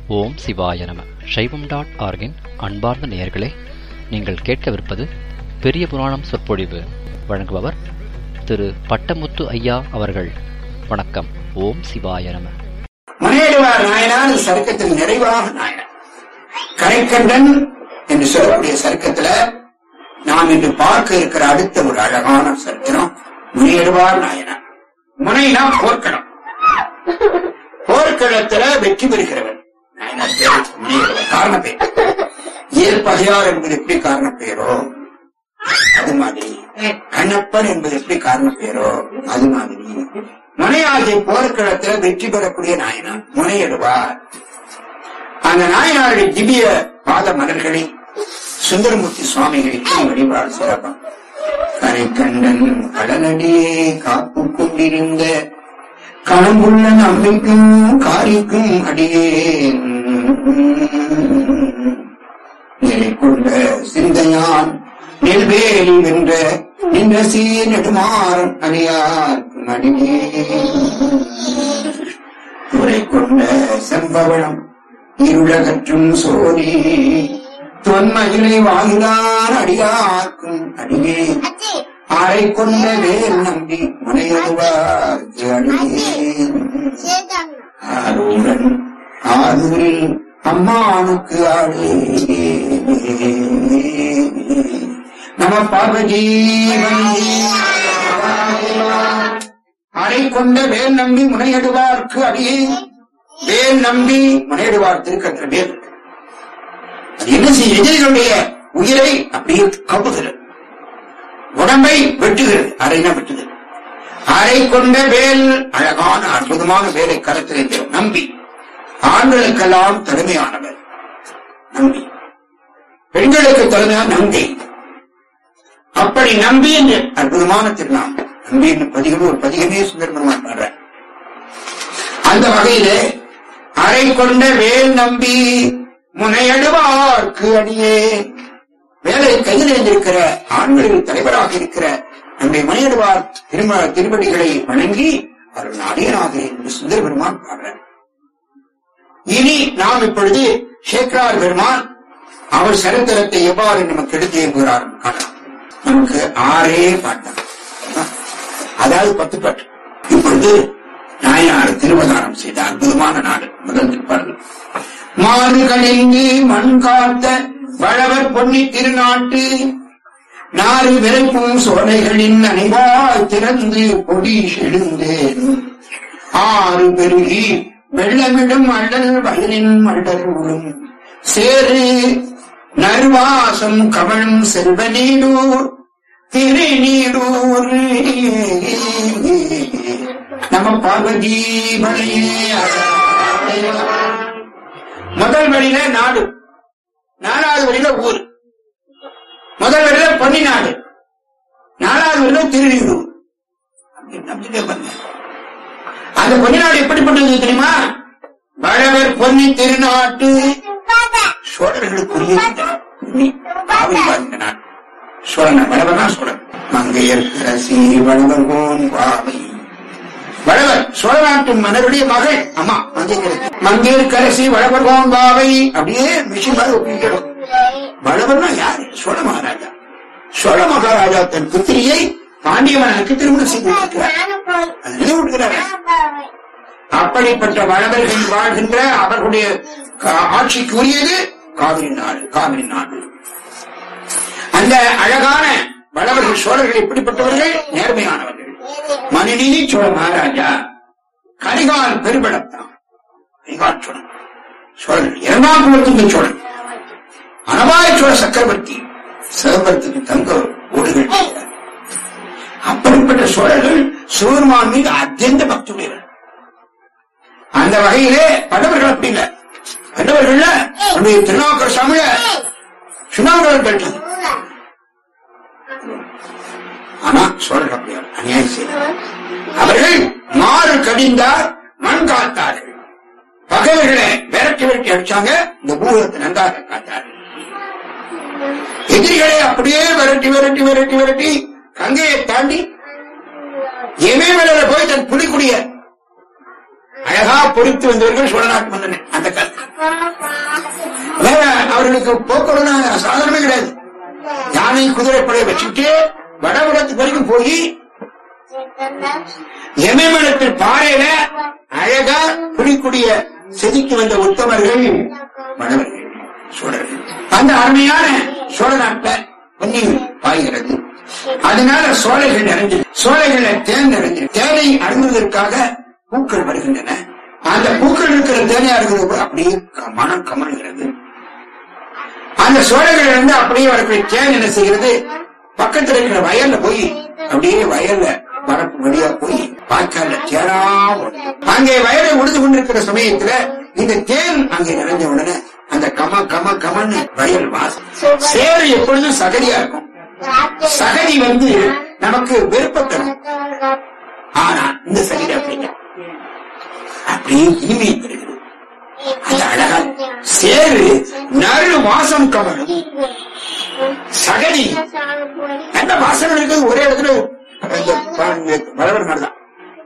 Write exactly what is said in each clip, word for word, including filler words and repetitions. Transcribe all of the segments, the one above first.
ஓம் சிவாய நம. சைவம் டாட் ஆர்கின் அன்பார்ந்த நேயர்களே, நீங்கள் கேட்கவிருப்பது பெரிய புராணம் சொற்பொழிவு. வழங்குபவர் திரு பட்டமுத்து ஐயா அவர்கள். வணக்கம். ஓம் சிவாய நம. முனையடுவார் நாயனார் சருக்கத்தில் நிறைவாக நாயனார் கரைக்கண்டன் என்று சொல்லக்கூடிய சருக்கத்துல நாம் இன்று பார்க்க இருக்கிற அடுத்த ஒரு அழகான சரித்திரம் முனையடுவார் நாயனார். முனைனா போர்க்களம். போர்க்களத்துல வெற்றி பெறுகிறவர் காரண பெயர். இயற்பகையார் என்பது எப்படி காரண பெயரோ அது மாதிரி, கண்ணப்பன் என்பது எப்படி காரண பெயரோ அது மாதிரி, முனையாகிய போர்க்களத்துல வெற்றி பெறக்கூடிய நாயனார் முனையிடுவார். அந்த நாயனாருடைய திவ்ய பாத மலர்களை சுந்தரமூர்த்தி சுவாமிகளுக்கு வழிபாடு சிறப்பான். கரைக்கண்டன் கடலடியே காப்பு கொண்டிருந்த களம்புள்ள நம்பிக்கும் காரிக்கும் அடியே நிலை கொண்ட சிந்தையான் நெல்வேலி வென்ற நின்ற சீர் நெடுமாறன் அடியார்க்கும் அடியே துறை கொண்ட செம்பவளம் இருளகற்றும் சோதி தொன்மகிழை வாங்கினார் அடியார்க்கும் அடியே ஆரை கொண்ட வேல் நம்பி முனையடுவார்க்கு அடியே ஆரூரன் ஆரூரில் அம்மானுக்கு ஆடே நம பார்வதி. ஆரை கொண்ட வேல் நம்பி முனையடுவார்க்கு அடியே. வேல் நம்பி முனையடுவார் திருக்கற்ற வேல் அது என்ன செய்ய? எதிரிகளுடைய உயிரை அப்படியே கப்புகிறது, உடம்பை வெட்டுகிறது. அரைனா வெட்டுகிறது. அரை கொண்ட வேல், அழகான அற்புதமான வேலை கரத்திலே நம்பி, ஆண்களுக்கெல்லாம் தலைமையானவர் நம்பி, பெண்களுக்கு தலைமையான நம்பி. அப்படி நம்பி என்று அற்புதமான திருநாம் நம்பி என்று பதிகம் ஒரு பதிகமே சுந்தரபெருமான் பாடுற. அந்த வகையிலே அரை கொண்ட வேல் நம்பி முனையடுவார்க்கு அடியே. வேலை கையில் இருந்திருக்கிற ஆண்களில் தலைவராக இருக்கிற நம்முடைய முனையடுவார் திரும திருப்படிகளை வணங்கி அவர்கள் அடியனாக என்று சுந்தர பெருமான் பாடுறார். இனி நாம் இப்பொழுது சேக்கரார் பெருமான் அவர் சரித்திரத்தை எவ்வாறு நமக்கு எடுத்து எழுப்புகிறார் காணலாம். நமக்கு ஆறே பாட்டம், அதாவது பத்து பாட்டு. இப்பொழுது நாயனார் திருவதாரம் செய்த அற்புதமான நாடு முதல் திருப்பாடல். மாறுகளின்றி மண் காத்த வளவர் பொன்னி திருநாட்டு நாறு விரைப்பும் சோலைகளின் அனைவாய் திறந்து பொடி செழுந்தேன் ஆறு பெருகி வெள்ளமிடும் அடல் வயலின் மடலும் சேரு நறுவாசம் கவழும் செல்வ நீடூர் திரு நீடூர் நம பார்வதி மலையே. முதல் வழியில நாடு, நாலாவது வழியில ஊர். முதல் வழியில பொன்னி நாடு, நாலாவது வழியில திருநீரூர். அந்த பொன்னி நாடு எப்படிப்பட்டது தெரியுமா? வளவர் பொன்னி திருநாட்டு சோழர்களுக்குரிய நாடு. சோழன் வளவர்னா சோழன். மங்கையர் அரசி வளவர் போன் பாவை. வளவர் சோழ நாட்டு மன்னருடைய மகள் அம்மா மங்கையர். மங்கையர் கரசி வளவர் போன் பாவை. அப்படியே மிஷின் மாதிரி ஒப்பிக்கிறோம். வளவர்னா யாரு? சோழ மகாராஜா. சோழ மகாராஜா தன் புத்திரியை பாண்டிய மன்னனுக்கு திருமணம் செய்திருக்கிறார். அது நினைவுறுகிறார். அப்படிப்பட்ட வளவர்கள் வாழ்கின்ற அவர்களுடைய ஆட்சிக்கு உரியது காவிரி நாடு. காவிரி நாடு அந்த அழகான வளவர்கள் சோழர்கள் எப்படிப்பட்டவர்கள்? நேர்மையானவர்கள். மனுநீதி சோழ மகாராஜா கரிகால் பெருபடத்தான். கரிகால் சோழன் சோழன் இரண்டாம் குலத்துக்கு சோழன். அனபாய சோழ சக்கரவர்த்தி சிதம்பரத்துக்கு தங்க ஓடுகள். அப்படிப்பட்ட சோழர்கள் சிவபெருமான் மீது அத்தியந்த பக்தியுடையவர். அந்த வகையிலே பல்லவர்கள் அப்படி இல்லை. பல்லவர்கள் நம்முடைய திருநாவுக்கர சாமிய சுண்ணாம்புகள் பெற்றது. ஆனா சோழர்கள் அப்படியா அநியாயம் செய்தார். அவர்கள் மாறு கடிந்தார், மண் காத்தார்கள். பகைவர்களை விரட்டி விரட்டி அடிச்சாங்க. இந்த பூகத்தை நன்றாக காத்தார்கள். எதிரிகளை அப்படியே விரட்டி விரட்டி விரட்டி விரட்டி கங்கையை தாண்டி இமயமலையில போய் தன் புலிக்குடிய அழகா பொறுத்து வந்தவர்கள் சோழநாட்டு மன்னன் அந்த காலத்தில். வேற அவர்களுக்கு போக்குவரத்து சாதாரணமே கிடையாது. யானை குதிரைப்படையை வச்சுட்டு வடபுறத்துக்கு வரைக்கும் போய் எமயமலத்தில் பாறையில அழகா குடிக்குடிய செதுக்கி வந்த உத்தமர்கள் வடவர்கள் சோழர்கள். அந்த அருமையான சோழ நாட்டில் பன்னீர் பாய்கிறது. அதனால சோலைகள் நிறைஞ்சு சோலைகளை தேன் நிறைஞ்சு தேனை அருந்துவதற்காக பூக்கள் வருகின்றன. அந்த பூக்கள் இருக்கிற தேனையா இருக்கிறது அப்படியே மனம் கமல்கிறது. அந்த சோலைகள் இருந்து அப்படியே வரக்கூடிய தேன் என்ன செய்கிறது, பக்கத்தில் இருக்கிற வயல்ல போய் அப்படியே வயல்ல வரப்பு வழியா போய் வாய்க்கால தேனா அங்கே வயலை உழுது கொண்டிருக்கிற சமயத்துல இந்த தேன் அங்கே நிறைஞ்ச உடனே அந்த கம கம கமன்னு வயல் வாசம். சேறு எப்பொழுதும் சகதியா இருக்கும். சகதி வந்து நமக்கு விருப்பத்தரும். ஆனா இந்த சகதி அப்படிங்க அப்படியே இனிமை பெறுகிறது. அது அழகா சேரு நறு வாசம் கமலும். சகதி நல்ல வாசம் இருக்குது. ஒரே இடத்துல வளவர் நடதான்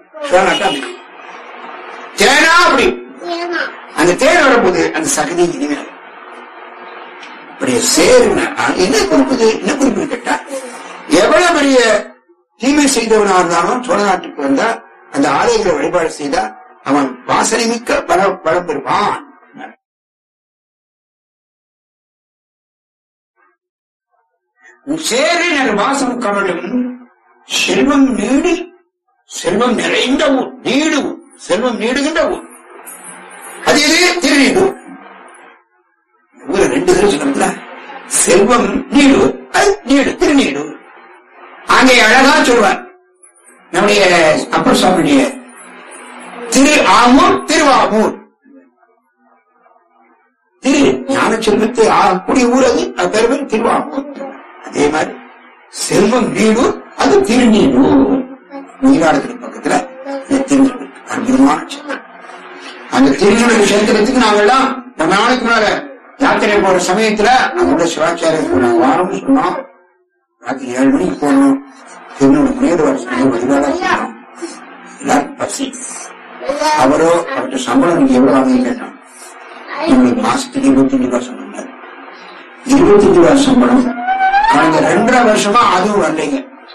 தேனா அப்படி அந்த தேன் வரும்போது அந்த சகதி இனிமே அப்படியே சேரு என்ன குறிப்புது என்ன குறிப்பு கேட்டா, எவ்வளவு பெரிய தீமை செய்தவனா இருந்தாலும் சோழ நாட்டுக்கு வந்தா அந்த ஆலயங்களை வழிபாடு செய்தா அவன் வாசனை மிக்க பல பலம் பெறுவான். சேரினர் வாசம் கமலும் செல்வம் நீடி செல்வம் நிறைந்த ஊர் நீடு ஊர் செல்வம் நீடுகின்ற ஊர். அது எது? திருநீடூர். ஊரை ரெண்டு பேரும் சொன்னதுல செல்வம் நீடு அது நீடு திருநீடூர். அங்கே அழகா சொல்வார் நம்முடைய அப்பர் சுவாமியுடைய திரு ஆமூர் திருவாமூர். திரு ஞான செல்வத்து கூடிய ஊர் அது அது பேர் திருவாமூர். அதே மாதிரி செல்வம் நீடூர் அது திருநீடூர். நீராடத்துக்கு பக்கத்துல திருநீர் அற்புதமான சின்னம். அந்த திருநீர் கஷேத்திரத்துக்கு நாங்கெல்லாம் ரொம்ப நாளைக்கு மேல யாத்திரை போற சமயத்துல அவங்களோட சிவாச்சாரியருக்கு நாங்க வாரம்னு சொன்னோம். ராத்திரி ஏழு மணிக்கு போனோம். திருநூறு முனையோட வருஷம் வழிபாடா சொன்னோம். எல்லாரும் பசி. அவரோ அவர்கிட்ட சம்பளம் நீங்க எவ்வளவு வாங்க கேட்டோம். எங்களுக்கு மாசத்துக்கு இருபத்தி அஞ்சு ரூபாய் சொன்னார். இருபத்தி அஞ்சு ரூபாய் சம்பளம் கடந்த ரெண்டரை வருஷமா அதுவும் வரலைங்க.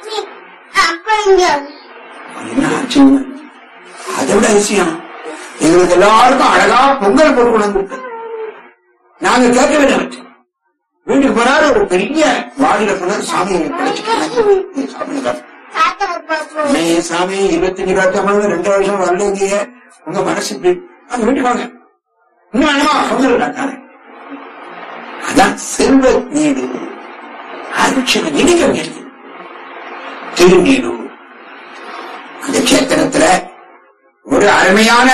என்ன ஆச்சு? அதை விட அதிசயம் எங்களுக்கு எல்லாருக்கும் அழகா பொங்கல் பொருள் வந்துருக்கு. நாங்க கேட்க வேண்டிய வீட்டுக்கு போனாரு ஒரு பெரிய வாடியில போனார். சாமி கிடைச்சு சாமி இருபத்தி அஞ்சு இருபத்தி ஐம்பது ரெண்டு வருஷம் வரலைங்க. உங்க மனசு அங்க வீட்டுக்கு வாங்க இன்னும் வேணுமா பொங்கல். அதான் செல்வ நீடு அருட்சிவ நினைக்க வேண்டியது திருநீடு. அந்த கஷேத்திரத்துல ஒரு அருமையான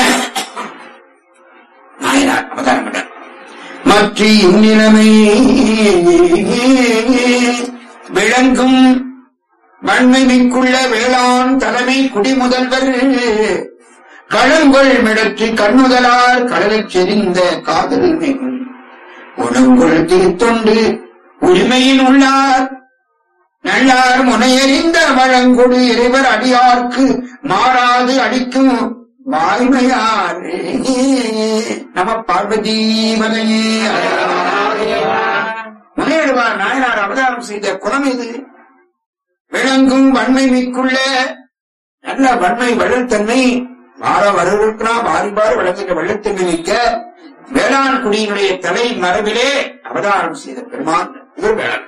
நாயனார் அவதாரம் பண்ணார். மற்ற இந்நிலைமை விளங்கும் வன்மை மிக்குள்ள வேளாண் தலைமை குடிமுதல்வர் களங்கொள் மிடற்றி கண்ணுதலார் கடலைச் செறிந்த காதல் மிகும் உணங்கொள் திருத்தொண்டு உரிமையின் உள்ளார் நல்லார் முனையறிந்த வழங்கொடு இறைவர் அடியார்க்கு மாறாது அடிக்கும் வாய்மையார் நம பார்வதி மலையே. முனையிடுவார் நாயனார் அவதாரம் செய்த குலம் இது. விளங்கும் வன்மை மிக்குள்ள நல்ல வன்மை வள்ளத்தன்மை வார வரவிருக்கலாம் வாரிபாறு வளர்க்கின்ற வள்ளத்தன்மை மிக்க வேளாண் குடியினுடைய தலை மரபிலே அவதாரம் செய்த பெருமான் இவர் வேளாண்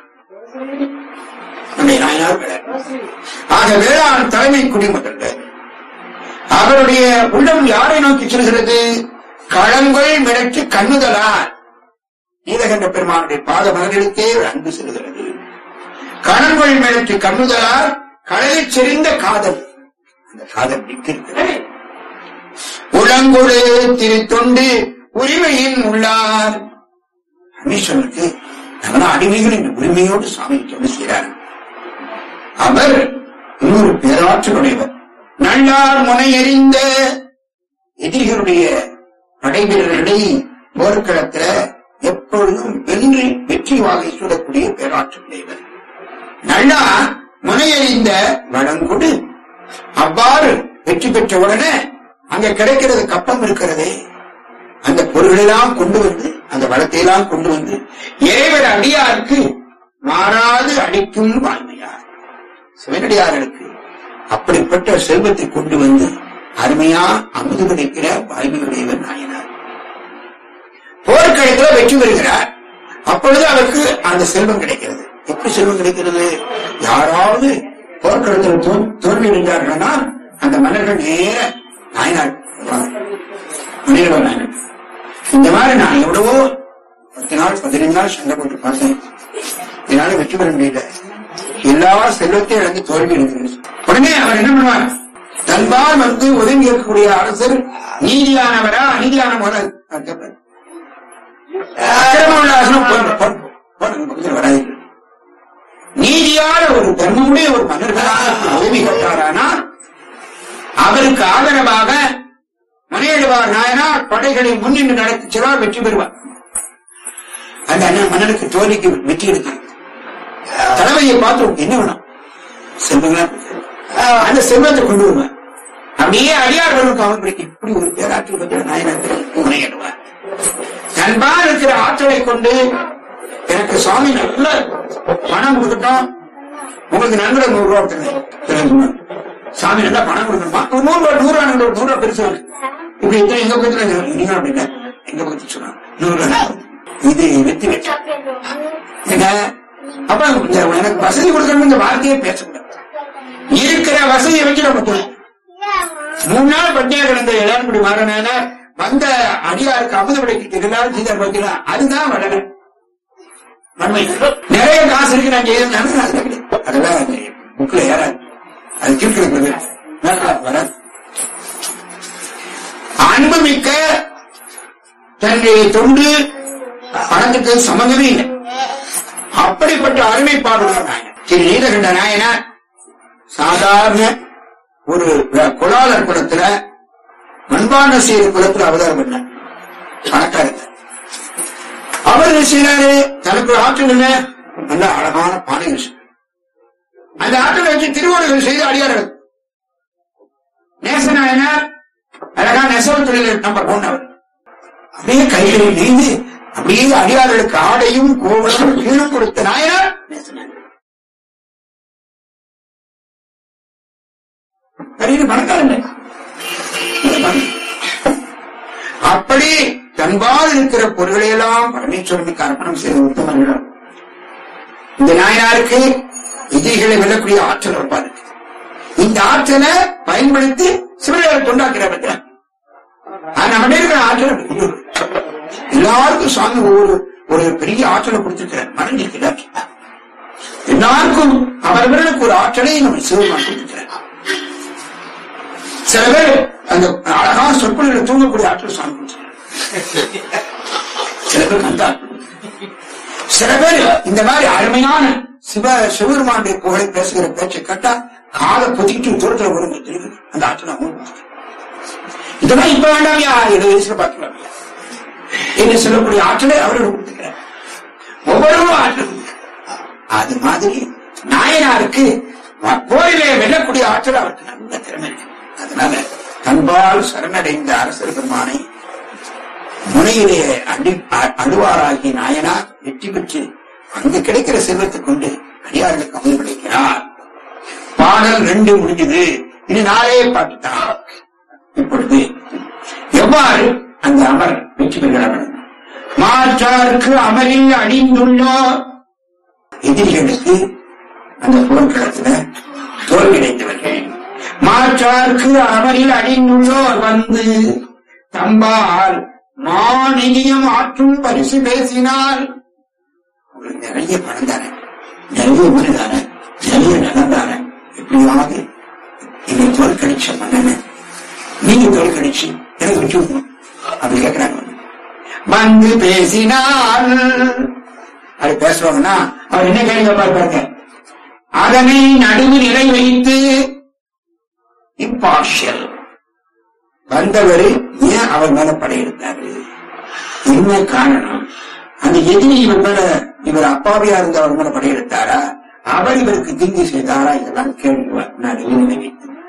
நாயனார் வேளாண். ஆக வேளாண் தலைமை குடிமகன் அவருடைய உள்ளம் யாரை நோக்கி செல்கிறது? களங்கள் மிடற்று கண்ணுதலார் நீலகண்ட பெருமானுடைய பாத மகனுக்கே அன்பு செல்கிறது. களங்கள் மிடற்று கண்ணுதலார் கடலைச் செறிந்த காதல். அந்த காதல் நிற்கிறது. உளங்கொடு திருத்தொண்டு உரிமையின் உள்ளார். அமீஸ்வரனுக்கு நம்ம அடிமைகள் என்ற உரிமையோடு சாமி தொண்டு செய்கிறார். அவர் இன்னொரு பேராற்றலுடையவர். நல்லார் முனையறிந்த எதிரிகளுடைய படைவீரர்களை போர்க்களத்துல எப்பொழுதும் வென்று வெற்றி வாகை சூடக்கூடிய பேராற்றலுடையவர். நல்லார் முனையறிந்த வழங்கொடு அவ்வாறு வெற்றி பெற்றவுடனே அங்க கிடைக்கிறது கப்பம் இருக்கிறதே, அந்த பொருளெல்லாம் கொண்டு வந்து அந்த வளத்தையெல்லாம் கொண்டு வந்து இறைவர் அடியாருக்கு மாறாது அளிக்கும் வாழ்மையார். சிவனடியார்களுக்கு அப்படிப்பட்ட செல்வத்தை கொண்டு வந்து அருமையா அமுது கிடைக்கிற வாய்மையுடையவர் நாயனார். போர்க்களத்துல வெற்றி பெறுகிறார். அப்பொழுது அவருக்கு அந்த செல்வம் கிடைக்கிறது. எப்படி செல்வம் கிடைக்கிறது? யாராவது போர்க்களத்தில் தோல்வி அடைந்தார்கள்னா அந்த மன்னர்கள் நேர நாயனார் நாயனார் இந்த மாதிரி நான் எவ்வளவோ பத்து நாள் பதினைந்து நாள் சண்டை போட்டு பார்த்தேன், இதனால வெற்றி பெற முடியல, எல்லா செல்வத்தையும் இழந்து தோல்வி அடைகிறது. உடனே அவர் என்ன பண்ணுவார்? தன்பால் வந்து ஒதுங்கி இருக்கக்கூடிய அரசர் நீதியானவரா அநீதியானவரா கேட்பார். அக்கிரமமுள்ள அரசனும் வராது. நீதியான ஒரு தர்மமுடைய ஒரு மன்னர்களாக உதவி கேட்டாரானா அவருக்கு ஆதரவாக மனையெழுவார் நாயனார் படைகளை முன்னின்று நடத்தி செல்வார், வெற்றி பெறுவார். அந்த மன்னனுக்கு தோல்விக்கு வெற்றி எடுத்து தலைமையை பார்த்து என்ன வேணும்? செல்வங்களா அந்த செல்வத்தை கொண்டு வருவார். அப்படியே அடியார்களுக்கு அவர்களுக்கு இப்படி ஒரு பேராற்றல் பெற்ற நாயனார் முனையிடுவார். தன்பால் இருக்கிற ஆற்றலை கொண்டு எனக்கு சுவாமி நல்ல பணம் கொடுக்கட்டும், உங்களுக்கு நன்கொடை நூறு ரூபா கொடுத்துருங்க, சாமி நல்லா பணம் கொடுக்கணுமா, ஒரு நூறு ரூபா நூறு ரூபா நூறு ரூபா பெருசு இப்படி எங்க பக்கத்துல நீங்க அப்படின்னா எங்க பக்கத்துல சொன்னாங்க நூறு ரூபா இது வெற்றி வெற்றி. அப்ப எனக்கு வசதி கொடுக்கணும் இந்த வார்த்தையே பேசக்கூடாது. இருக்கிற வசதியை வச்சு நம்ம மூணு நாள் பட்டியா கிடந்த இளம்படி மாறனால வந்த அடியாருக்கு அமுத விடைக்கு எல்லாரும் செய்தார் பார்த்தீங்களா, அதுதான் வளர நன்மை. நிறைய காசு இருக்கு நான் செய்ய அதெல்லாம் புக்ல ஏறாது, அது கீழ்கிறது வராது. அன்பு மிக்க தன்னுடைய தொண்டு பணத்துக்கு சம்பந்தமே இல்லை. அப்படிப்பட்ட அருமைப்பாடுள்ள நாயனர் திரு நீலகண்ட நாயனார் சாதாரண ஒரு குலாளர் குலத்துல மண்பான செய்த குலத்துல அவதாரம் பண்ணார். பணக்காரர் அவர் செய்யறாரு, தனக்கு ஆற்றல் நல்ல அழகான பானை விஷயம். அந்த ஆற்றலை வச்சு திருவோடுகள் செய்து அடியார்கள் நேசநாயனார் அழகா நெசவு தொழில் நம்பர் போனவர். அப்படியே கைகளை நெய்து அப்படியே அடியார்களுக்கு ஆடையும் கோவலும் கீழும் கொடுத்த நாயனார் நேசநாயனார். பணக்காரன் அப்படி தன்பால் இருக்கிற பொருளையெல்லாம் பரமேஸ்வரனுக்கு அர்ப்பணம் செய்த உத்தமர்கள். இந்த நாயனாருக்கு விதிகளை வெல்லக்கூடிய ஆற்றல் இருப்பாரு. இந்த ஆற்றலை பயன்படுத்தி சிவனை தொண்டாக்கிறார். நம்ம இருக்கிற ஆற்றல் எல்லாருக்கும் சுவாமி ஒரு ஒரு பெரிய ஆற்றலை கொடுத்திருக்கிறார். மறைஞ்சிருக்கிறார். எல்லாருக்கும் அவர்களுக்கு ஒரு ஆற்றலை நம்ம சிவமாக கொடுத்திருக்கிறார். சில பேர் அந்த அழகான சொற்களை தூங்கக்கூடிய ஆற்றல் சுவாமி கொடுத்திருக்கிறார். சில பேர் அந்த சில பேர் இந்த மாதிரி அருமையான சிவ சிவருமானுடைய புகழை பேசுகிற பேச்சை கேட்டா காலை பொதிக்கிட்டு தூரத்துல வருங்க தெரியுது. அந்த ஆற்றல் இதெல்லாம் இப்ப வேண்டாமியா இருபது வயசுல பார்க்கலாம் என்று சொல்லக்கூடிய ஆற்றலை அவர்கள் கொடுத்துக்கிறார். ஒவ்வொருவரும் ஆற்றல். அது மாதிரி நாயனாருக்கு போரிலே வெல்லக்கூடிய ஆற்றல் அவருக்கு நல்ல திறமை இருக்கு. அதனால தன்பால் சரணடைந்த அரசர் பெருமானை முனையிலே அடி அழுவாராகிய நாயனார் வெற்றி பெற்று அங்கு கிடைக்கிற செல்வத்தை கொண்டு அடியார்களுக்கு அமுது கிடைக்கிறார். பாடல் ரெண்டு முடிஞ்சது. இது நாளே பாட்டுத்தான். இப்பொழுது எவ்வாறு அந்த அமர் வெற்றி பெறுகிறார்கள்? மாற்றாருக்கு அமரில் அணிந்துள்ளோர் எதிரிகளுக்கு அந்த போர்க்களத்துல தோல்வி அடைந்தவர்கள். மாற்றாருக்கு அமரில் அணிந்துள்ளோர் வந்து தம்பால் மாநிலம் ஆற்றும் பரிசு பேசினால் நிறைய பணம் தானே, நிறைய வீடு தானே, நிறைய நிலம் தானே, எப்படியாவது என்னை தோற்கடிச்ச மன்னன நீங்க தோற்கடிச்சு எனக்கு விட்டு விடணும் அப்படி கேட்கிறாங்க. வந்து பேசினால் அப்படி பேசுவாங்கன்னா அவர் என்ன கேள்வி பாருங்க. அதனை நடுவு நிலை வைத்து இம்பார்ஷியல் வந்தவர் ஏன் அவர் மேல படையெடுத்தாரு, என்ன காரணம், அந்த எதிரி இவர் மேல இவர் அப்பாவியா இருந்த அவர் மேல படையெடுத்தாரா, அவர் இவருக்கு தீங்கு செய்தாரா, இதெல்லாம் கேள்வி நடுவு நிலை வைத்து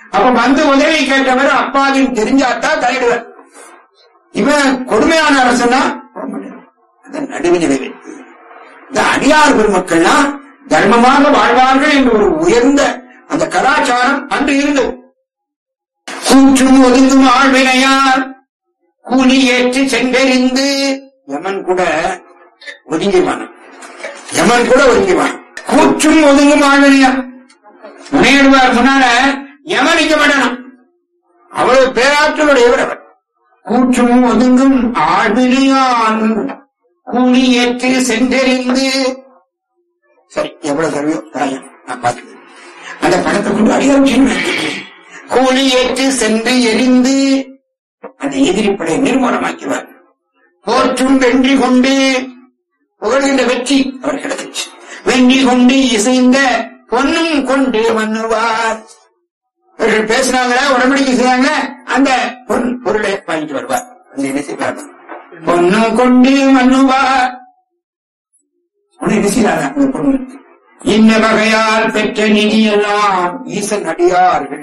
அப்ப வந்து உதவி கேட்டவர் அப்பாவின் தெரிஞ்சாத்தான் தலையிடுவார். இவன் கொடுமையான அரசனா நடுவிநிலை. இந்த அடியார் பெருமக்கள்னா தர்மமாக வாழ்வார்கள் என்று ஒரு உயர்ந்த அந்த கலாச்சாரம் அன்று இருந்தது. கூற்றும் ஒதுங்கும் ஆழ்வினையார் கூலி ஏற்றி சென்றறிந்து யமன் கூட ஒதுங்கிவான். யமன் கூட ஒதுங்கிவான். கூற்றும் ஒதுங்கும் ஆழ்வினையார் முனையிடுவார் முன்னால யமனிக்க மாட்டான். அவ்வளவு பேராற்றலுடையவர் அவர். கூற்றும் ஒதுங்கும் ஆழ்வினையான் கூலி ஏற்றி சென்றறிந்து. சரி, எவ்வளவு சரியோ தாயம் நான் பார்த்து அந்த பணத்தை கொண்டு அடியாட்சி கூலி ஏற்றி சென்று எரிந்து அந்த எதிரிப்படை நிர்மூலமாக்கிவார். போற்றும் வென்றி கொண்டு புகழ்கின்ற வெற்றி அவர் கிடைச்சிச்சு. வென்றி கொண்டு இசைந்த பொன்னும் கொண்டு மன்னுவார். அவர்கள் பேசினாங்களா உடம்படிக்கை செய்யாங்க அந்த பொன் பொருளை வாங்கிட்டு வருவார். என்ன செய்வார்? பொன்னும் கொண்டு மன்னுவார். என்ன செய்யாத அந்த பொண்ணு இன்ன வகையால் பெற்ற நிதியெல்லாம் ஈசன் அடியார்கள்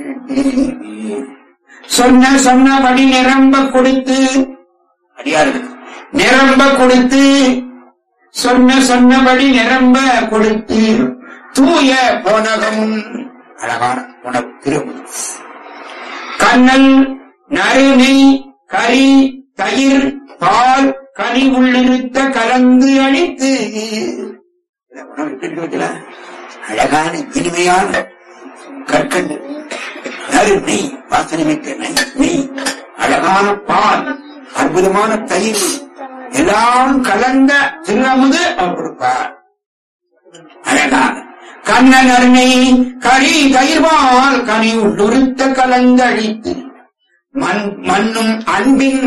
சொன்ன சொன்னபடி நிரம்ப கொடுத்து அடியார்கள் நிரம்ப கொடுத்து சொன்ன சொன்னபடி நிரம்ப கொடுத்து தூய போனகமும் அழகான உணவு திருமணம் கண்ணல் நறுநெய் கறி தயிர் பால் கனி உள்ளிருத்த கலந்து அழித்து உணவு எப்படி அழகான இனிமையான கற்கண்டு நறுநெய் வாசனை மிக்க நெய் அழகான பால் அற்புதமான தயிர் எல்லாம் கலந்த திருநமுது அவர் கொடுப்பார். அழகான கண்ணன் அருணை கறி தயிர்வால் கனி உள்ளுறுத்த கலந்து அழித்து மண் மண்ணும் அன்பின்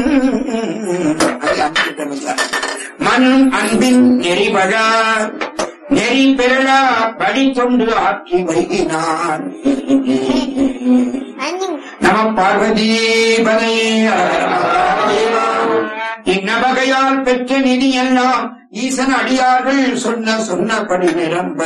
மண்ணும் அன்பின் நெறிபழா நெறி பெறலா படி தொண்டு ஆக்கி வைகினான். நம பார்வதி பதை இந்நவகையால் பெற்ற நிதி எல்லாம் ஈசன் அடியார்கள் சொன்ன சொன்னபடி நிரம்ப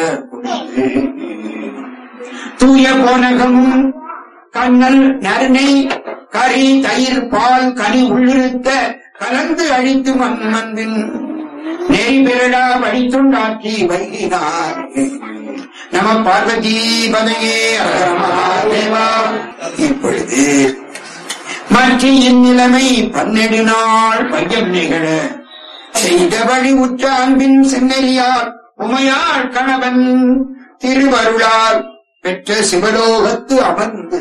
தூய போனகமும் கண்ணல் நறுநெய் கறி தயிர் பால் கனி உள்ளிருத்த கலந்து அழித்து மண் மண்பின் நெறி பெறடா வழித்துண்டாக்கி வைகினார். நம பார்வதி பதையே அகரமாதேவா. இப்பொழுது மற்ற இந்நிலைமை பன்னெடு நாள் பையம் நிகழ செய்த வழி உற்ற அன்பின் சென்னறியார் உமையாள் கணவன் திருவருளால் பெற்ற சிவலோகத்து அமர்ந்து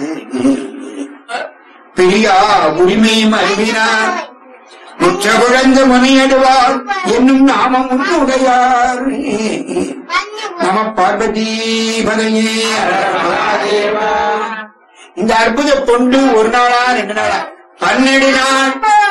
பிரியா உரிமை மருவினார் முற்ற குழந்த முனையடுவார் என்னும் நாமம் உடையார். நம பார்வதி பதையே. இந்த அற்புத தொண்டு ஒரு நாளா ரெண்டு நாளா பன்னெண்டு நாள்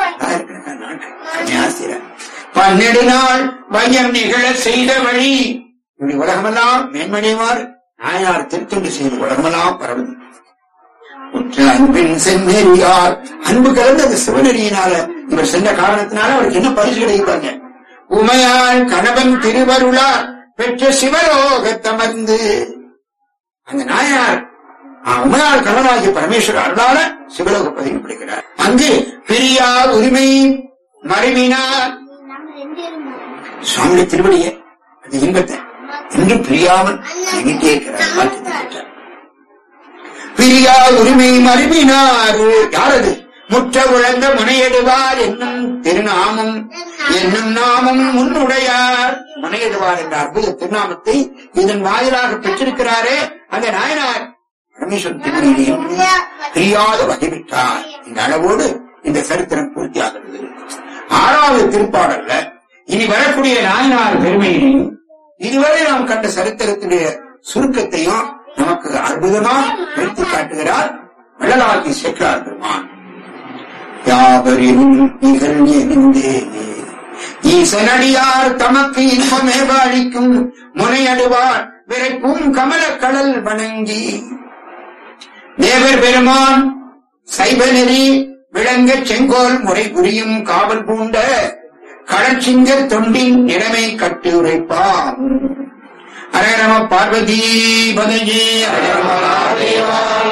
பன்னெண்டு நாள் மையம் நிகழ செய்த வழி இப்படி உலகமெல்லாம் மேன்மடைவார் நாயார் திருத்தொண்டு செய்து உலகமெல்லாம் பரவுது. அன்பின் செந்நெறியார் அன்பு கலந்த அந்த சிவநெறியினால இவர் சென்ற காரணத்தினால அவருக்கு என்ன பரிசு கிடைப்பாங்க. உமையாள் கணவன் திருவருளார் பெற்ற சிவலோகத்தமர்ந்து அந்த நாயார் உமையாள் கணவனாகிய பரமேஸ்வர அருளால சிவலோக பதவி பிடிக்கிறார். அங்கு பிரியா உரிமை மறைவினார் சுவாமி திருவடிய அந்த இன்பத்தை என்று பிரியாமல் எங்கிட்டே இருக்கிறார். பிரியா உரிமை மருவினார் யாரது? முற்ற உழந்த முனையெடுவார் என்னும் திருநாமம் என்னும் நாமம் முன்னுடையார். முனையெடுவார் என்ற அற்புத திருநாமத்தை இதன் வாயிலாக பெற்றிருக்கிறாரே அந்த நாயனார் பரமேஸ்வரன் திருமணியையும் பிரியாத வகைவிட்டார். இந்த அளவோடு இந்த சரித்திரம் பூர்த்தியாகிறது. ஆறாவது திருப்பாடல்ல இனி வரக்கூடிய நாயனார் பெருமையையும் இதுவரை நாம் கண்ட சரித்திரத்தினுடைய சுருக்கத்தையும் நமக்கு அற்புதமா எடுத்து காட்டுகிறார் வள்ளலாகி சேக்கரார் பெருமான். யாவரினும் நிகழ்ந்தே ஈசனடியார் தமக்கு இன்பமேவ அளிக்கும் முனையடுவார் விரைப்பும் கமலக்கடல் வணங்கி தேவர் பெருமான் சைவ நெறி விளங்க செங்கோல் முறை புரியும் காவல் பூண்ட கடற்சிங்க தொண்டின் நிலைமை கட்டு உரைப்பான். ஹர நம பார்வதி பதஜி.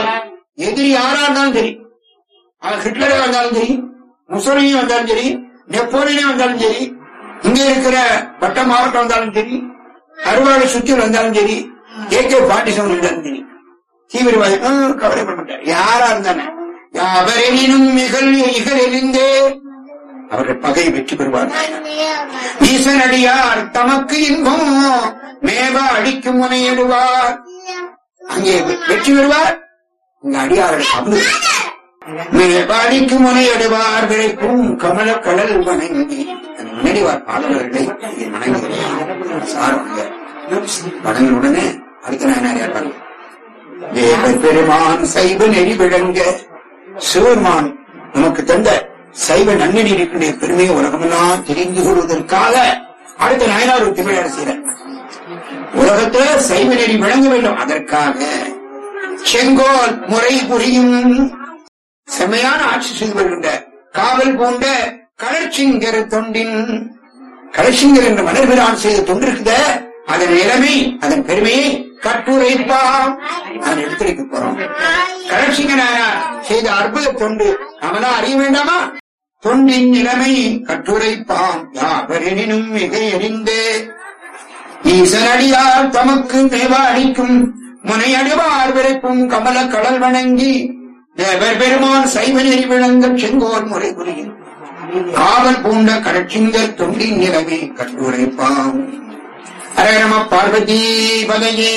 எதிரி யாரா இருந்தாலும் சரி, அவன் ஹிட்லரே வந்தாலும் சரி, முசோலினி வந்தாலும் சரி, நெப்போலியனே வந்தாலும் சரி, இங்க இருக்கிற வட்ட மாவட்டம் வந்தாலும் சரி, அறுவாடு சுற்றில் வந்தாலும் சரி, ஏ கே பாட்டி செவன் வந்தாலும் சரி, தீவிரவாதி கவலைப்பட மாட்டார். யாரா இருந்தானே அவரெனினும் மிகழ் இகழ் எரிந்தே அவர்கள் பகை வெற்றி பெறுவார்கள். ஈசனடியார் தமக்கு இன்பம் மேவ அடிக்கும் முனையிடுவார். அங்கே வெற்றி பெறுவார், இங்க அடியார்கள் அமுது மேவ அடிக்கும் முனையிடுவார். விளைக்கும் கமல கடல் வணங்கி நினைவார் பாடல்களை வணங்குகிறார். சாருங்க வணங்கினுடனே அடுத்த நாயனார் ஏற்பாடு தேவர் பெருமான் சைவ நெறி விளங்க சிவருமான் நமக்கு தந்த சைவ நன்னெறியினுடைய பெருமையை உலகமெல்லாம் தெரிந்து கொள்வதற்காக அடுத்த நாயனார் ஒரு திமிழாட செய்கிறார். உலகத்துல சைவ நெறி விளங்க வேண்டும், அதற்காக செங்கோல் முறை புரியும் செம்மையான ஆட்சி செய்து வருகின்ற காவல் போன்ற கலர்ச்சிங்கர் தொண்டின் கலர்ச்சிங்கர் என்ற மலர்பிரான் செய்த தொண்டிருக்குத அதன் நிலைமை அதன் பெருமையை கட்டுரைப்பாம் நான் எடுத்துரைக்க போறோம். கலர்ச்சிங்கன செய்த அற்புத தொண்டு அவனா அறிய வேண்டாமா? தொண்டின் நிலைமை கட்டுரைப்பாம் யாவரெனினும் மிக எரிந்தே ஈசனடியார் தமக்கு மேவா அடிக்கும் முனையடுவார் விரைப்பும் கமல கடல் வணங்கி தேவர் பெருமான் சைவ நெறி விளங்க செங்கோர் முறை புரியும் காவல் பூண்ட கலர்ச்சிங்கர் தொண்டின் நிலைமை கட்டுரைப்பாம். அரகரம பார்வதி பதையே.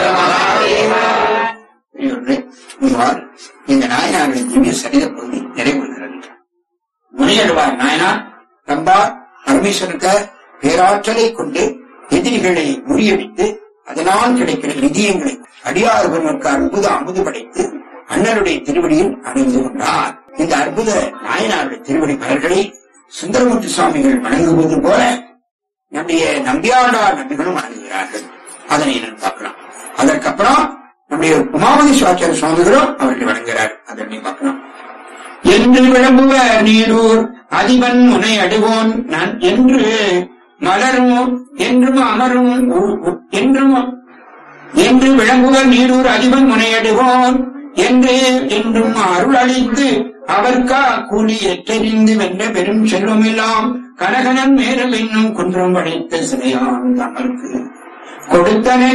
இந்த நாயனாருடைய சரித பகுதி நிறைவுறுகிறது. முனையடுவார் நாயனார் ரம்பா பரமேஸ்வரனுக்கு பேராற்றலை கொண்டு எதிரிகளை முறியடித்து அதனால் கிடைக்கிற நிதியங்களை அடியார்களுக்கு அற்புத அமுது படைத்து அண்ணனுடைய திருவடியில் அணிந்து கொண்டார். இந்த அற்புத நாயனாருடைய திருவடி மலர்களை சுந்தரமூர்த்தி சுவாமிகள் வணங்குவது போல நம்முடைய நம்பியாண்டார் நம்பிகளும் வணங்குகிறார்கள். அதனை நான் பார்க்கலாம். அதற்கப்புறம் நம்முடைய உமாபதி சிவாச்சாரிய சுவாமிகளும் அவர்கள் வணங்குகிறார். அதனை பார்க்கலாம். என்று விளம்புவ நீரூர் அதிபன் முனை அடுவோன் நான் என்று மலரும் என்றும் அமரும் என்றும் என்று விளம்புவர் நீரூர் அதிபன் முனையடுவோன் என்று என்றும் அருள் அளித்து அவர்க்கா கூலி எற்றறிந்து வென்ற பெரும் செல்வமெல்லாம் கனகனன் மேலும் இன்னும் குன்றம் படைத்த சிலையான் தமக்கு கொடுத்தனே.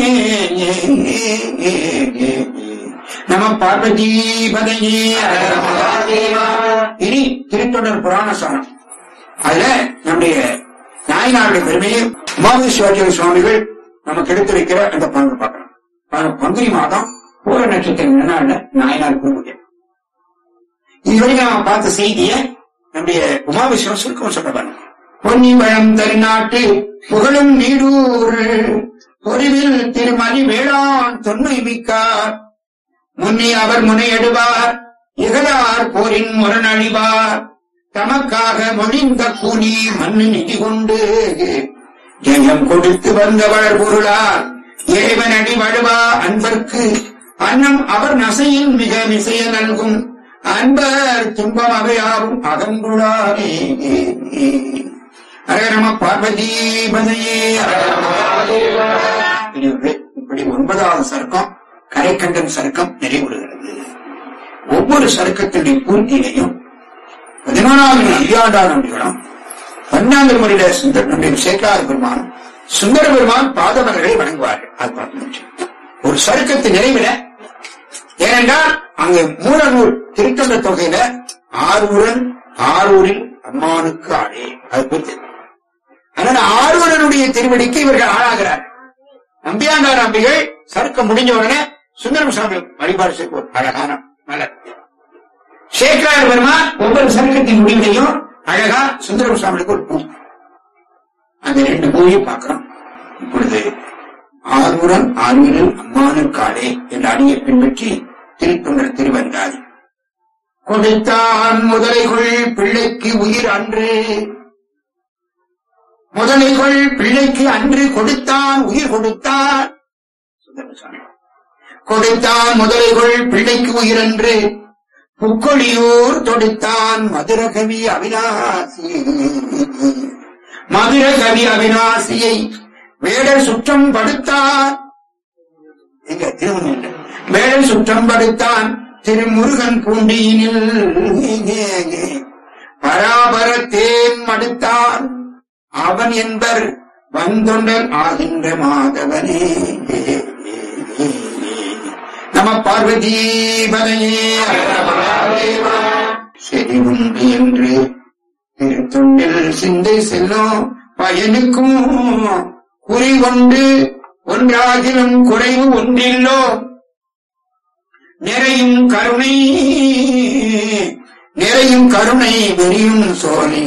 நம பார்வதி பதையே. இனி திருத்தொடர் புராண சாரம். அதுல நம்முடைய நாயனாருடைய பெருமையை உமாபதி சிவாச்சாரிய சுவாமிகள் நமக்கு எடுத்து வைக்கிற அந்த பங்கு பார்க்கலாம். பங்குனி மாதம் பூர நட்சத்திரம் நாள்ல நாயனார் கூறுவது இதுவரைக்கும் நாம பார்த்த செய்திய நம்முடைய உமாவிஸ்வரம் சுருக்கம் சொல்றாங்க. பொன்னி வளம் தருநாட்டு புகழும் நீடூர் பொறிவில் திருமணி வேளாண் தொன்மை மிக்கார் முன்னே அவர் முனையடுவார் இகழார் போரின் முரணழிவார் தமக்காக மொழிந்த கூலி மண்ணு நிதி கொண்டு ஜெயம் கொடுத்து வந்தவர் பொருளார் ஏவன் அடி வழுவா அன்பர்க்கு அன்னம் அவர் நசையில் மிக மிசைய நல்கும் அன்பர் துன்பம் அவையாவும் அகங்குளாரே. அரகரம பார்வதி பதையே. இப்படி ஒன்பதாவது சருக்கம் கரைக்கண்டன் சருக்கம் நிறைவுறுகிறது. ஒவ்வொரு சருக்கத்தினுடைய பூர்த்தியிலையும் பதினாலாவது ஐயாண்டார் நம்பிகளும் பன்னாண்டு முறையில சுந்தர சேக்கார பெருமானும் சுந்தர பெருமான் பாதமர்களை வணங்குவார்கள். அது பார்த்து ஒரு சருக்கத்து நிறைவில ஏனென்றால் அங்கு மூலநூல் திருத்தொண்ட தொகையில ஆரூரன் ஆரூரில் அம்மானுக்கு ஆடே அது குறித்து அதனால ஆரூரனுடைய திருவடிக்கு இவர்கள் ஆளாகிறார். நம்பியாண்டார் நம்பிகள் சருக்கம் முடிஞ்ச உடனே சுந்தரம் சாமி வழிபாடு செய்வோம். அழகான மலர் சேக்கரார் பெருமான் ஒவ்வொரு சருக்கத்தின் முடிவிலையும் அழகா சுந்தரம் சாமிக்கு ஒரு பூ அந்த ரெண்டு பூவையும் பார்க்கிறோம். இப்பொழுது ஆரூரன் ஆரூரில் அம்மானுக்காடே என்ற அடியை பின்பற்றி திருத்தொண்டர் திருவந்தாதி கொடுத்தான் முதலைகள் பிள்ளைக்கு உயிர் அன்று முதலைகள் பிள்ளைக்கு அன்று கொடுத்தான் உயிர் கொடுத்தான் கொடுத்தான் முதலைகள் பிள்ளைக்கு உயிர் அன்று புக்கொழியூர் தொடுத்தான் மதுரகவி அவிநாசி மதுரகவி அவிநாசியை வேடர் சுற்றம் படுத்தார். எங்க திருவண்ண வேடல் சுற்றம் படுத்தான் திருமுருகன் பூண்டியினில் பராபரத்தேன் மடுத்தான் அவன் என்பர் வந்தொண்டர் ஆகின்ற மாதவனே. நம பார்வதீபதையே. செடி உண்டு என்று திருத்தொண்டில் சிந்தை செல்லும் பயனுக்கும் குறி கொண்டு ஒன்றாகிலும் குறைவு ஒன்றில்லோ நிறையும் கருணை நிறையும் கருணை வெறியும் சோலை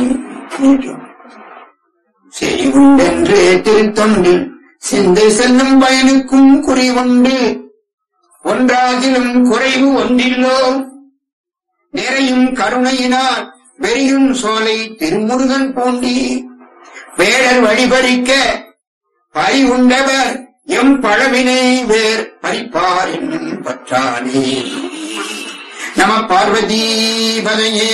செடி உண்டென்று திருத்தொண்டில் சிந்தை செல்லும் பயனுக்கும் குறி கொண்டு ஒன்றாகிலும் குறைவு ஒன்றில்லோ நிறையும் கருணையினால் வெறியும் சோலை திருமுருகன் பூண்டி வேடர் வழிபறிக்க பறி உண்டவர் எம் பழவினை வேர் பறிப்பார் என்னும் பற்றானே. நம பார்வதீபதையே.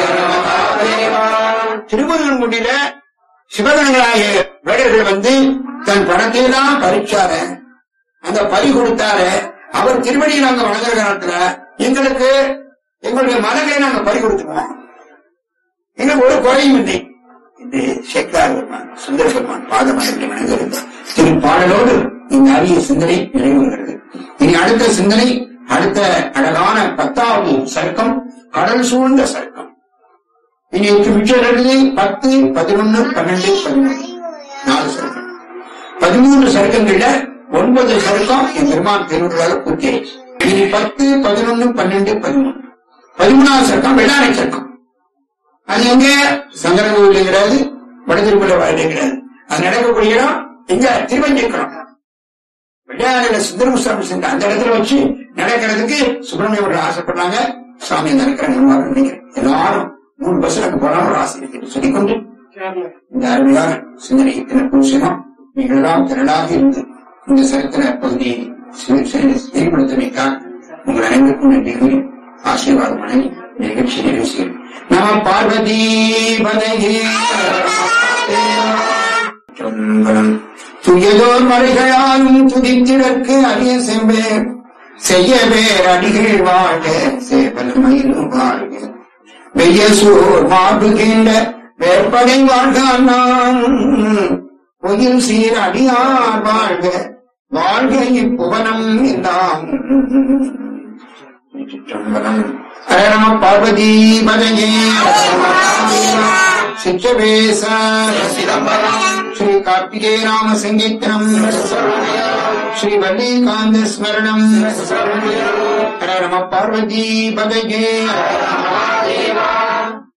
திருமுருகன் குடியில சிவகணங்களாய வேடர்கள் வந்து தன் பணத்தையெல்லாம் பறிச்சார, அந்த பறி கொடுத்தார. அவர் திருவடியை நாங்க வளர்கிற காலத்துல எங்களுக்கு எங்களுடைய மனங்களை நாங்க பறி கொடுத்துருவோம், எங்களுக்கு ஒரு குறையும் இல்லை என்று சேக்கரார் பெருமான் சுந்தர பெருமான் பாதமயத்தை வணங்குகிறார். திரு பாடலோடு இந்த அரிய சிந்தனை நிறைவுகிறது. இனி அடுத்த சிந்தனை, அடுத்த அழகான பத்தாவது சர்க்கம் கடல் சூழ்ந்த சர்க்கம். இனி மிச்சம் பத்து பதினொன்னு பன்னெண்டு பதிமூணு நாலு சர்க்கம். பதிமூன்று சர்க்கங்கள்ல ஒன்பது சர்க்கம் என் பெருமான் திருவுருளாக பூர்த்தி. இனி பத்து பதினொன்னு பன்னெண்டு பதிமூணு. பதிமூணாவது சர்க்கம் வெள்ளாரை சர்க்கம். அது எங்க சங்கரகோவில் கிடையாது, வடதிருப்பள்ள வாழ்க்கை கிடையாது. அது நடக்கக்கூடிய இடம் எங்க திருவஞ்சிக்கிறோம். வெள்ளாரையில சுந்தரமுசாமி சென்ற அந்த இடத்துல வச்சு நடக்கிறதுக்கு சுப்பிரமணியம் ஆசைப்படுறாங்க. சாமி நடக்கிறாங்க. எல்லாரும் மூணு பஸ்ல போறாங்க ஒரு ஆசை இருக்கு சொல்லிக்கொண்டு இந்த அருமையான சிந்தனை பூசணம் நீங்கள் எல்லாம் திரளாக இருந்து இந்த சரித்திர பகுதியை செயல்படுத்தினார். உங்கள் அனைவருக்கும் நன்றி ஆசீர்வாதம் வழங்கி நிகழ்ச்சி நிறைவு செய்யும். நம பார்வதீபதையே. துயதோர் மறைகளாலும் துதித்திற்கு அரிய செம்பேர் செய்ய பேர் அடிகள் வாழ்க சேவல் மயிலும் வாழ்க வெய்ய சூர் மாடுகின்ற வேற்படை வாழ்க நாம் பொயில் சீர் அடியார் வாழ்க வாழ்க இப்புவனம் எல்லாம். நம பார்வதீபதையே. சிற்றவேச ஸ்ரீ கார்த்திகேய நாம சங்கீர்த்தனம் ஸ்ரீ வல்லிகாந்த ஸ்மரணம். நம பார்வதீபதையே.